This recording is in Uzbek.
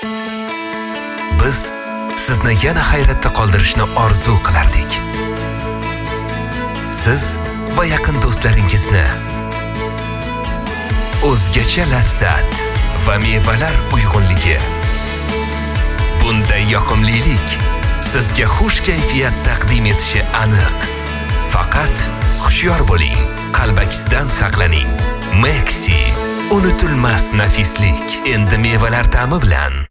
Biz sizni yana hayratda qoldirishni orzu qilardik. Siz va yaqin do'stlaringizni o'zgacha lazzat va mevalar uyg'unligi, bunday yoqimlilik sizga xush kayfiyat taqdim etishi aniq. Faqat hushyor bo'ling, qalbakisidan saqlaning. Maxi, unutilmas nafislik endi mevalar ta'mi bilan.